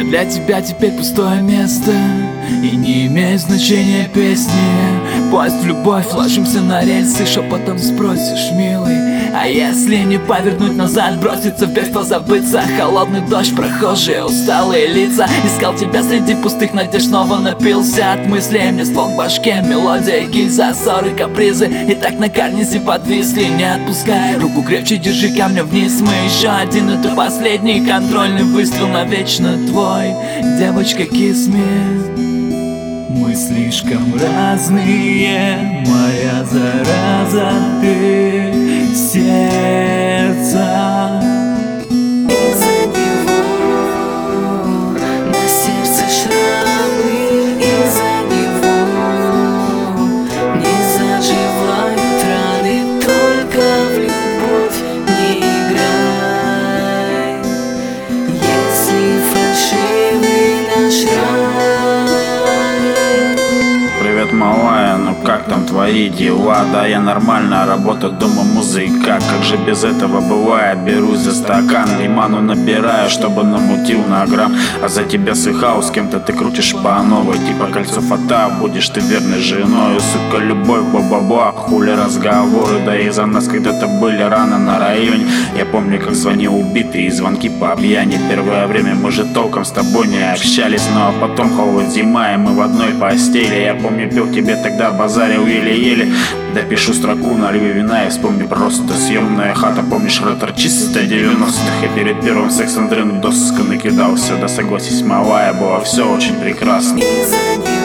Для тебя теперь пустое место, и не имеет значения песни. Поезд в любовь, ложимся на рельсы, шепотом спросишь, милый, а если не повернуть назад, броситься в бегство, забыться? Холодный дождь, прохожие, усталые лица. Искал тебя среди пустых надежд, снова напился от мыслей. Мне ствол в башке, мелодия, гильза, ссоры, капризы. И так на карнизе подвисли, не отпускай руку крепче, держи камня вниз. Мы еще один, это последний контрольный выстрел навечно твой. Девочка, kiss me. Мы слишком разные, моя зараза, ты сердца. Из-за него на сердце шрамы, из-за него не заживают раны. Только в любовь не играй, если фальшивый наш рай. Привет, малая, ну как там твои дела? Да, я нормально, работа дома, музыка. Как же без этого бывает? Берусь за стакан, лиману набираю, чтобы намутил на грамм. А за тебя сыхал, с кем-то ты крутишь по новой. Типа кольцо фата, будешь ты верной женой. Сука, любовь, бла-бла-бла, хули разговоры. Да и за нас когда-то были рано на районе. Я помню, как звонил убитый и звонки по объяне. Первое время мы же толком с тобой не общались, ну а потом холод, зима, и мы в одной постели. Я помню, пил тебе тогда, базарил еле-еле. Допишу строку, налью вина и вспомню просто съемная хата. Помнишь, ретро чистая 90-х? Я перед первым сексом дрын доска накидался. Да согласись, малая, было все очень прекрасно. Из-за него